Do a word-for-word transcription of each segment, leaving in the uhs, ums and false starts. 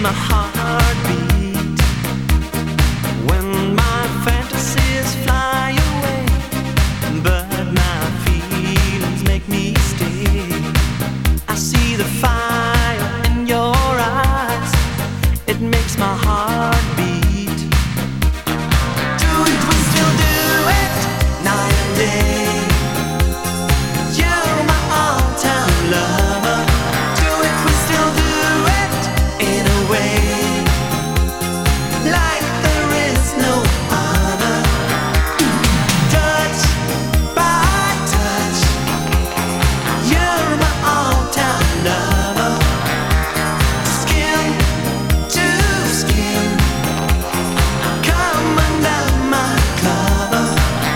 my heart beat when my fantasies fly away, but my feelings make me stay. I see the fire in your eyes, it makes my heart beat. Do it, we still do it, night and day. You're my all-time lover. Do it, we still do it in a way like there is no other. Touch by touch, you're my all-time lover. Skin to skin, come under my cover.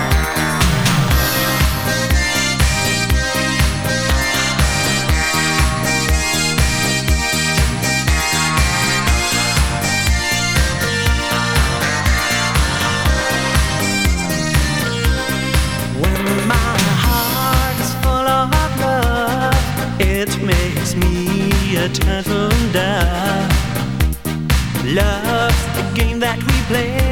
When my heart is full of love, it makes me a turtle dove. Love's the game that we play.